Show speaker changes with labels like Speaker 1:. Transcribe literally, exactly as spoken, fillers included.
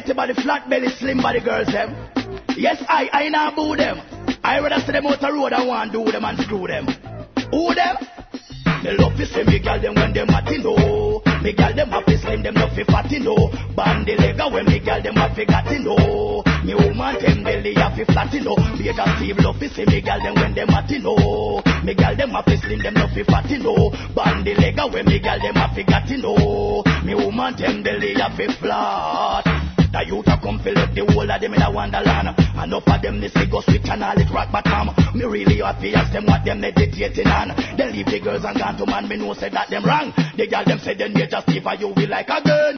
Speaker 1: healthy body, flat belly, slim body girls them. Yes, I, I now boo them. I rather see them out the road and want do them and screw them. Who them? Me love to see me gal them when them at know. Me gal them happy slim them love fi fatty know. Bandy lega when me gal them happy got to know. Me woman them belly happy flatty know. Peter Steve love to see me gal them when them at know. Me gal them happy slim them love fi fatty know. Bandy lega when me gal them happy got to know. Me woman them belly happy flat. The youth a come fill up the whole of them in a wonderland. Enough of them this go switch and all it rock bottom. Me really happy ask them what them meditating on. They leave the girls and gone to man, me know say that them wrong. The girl them say they need just see for you be like a girl.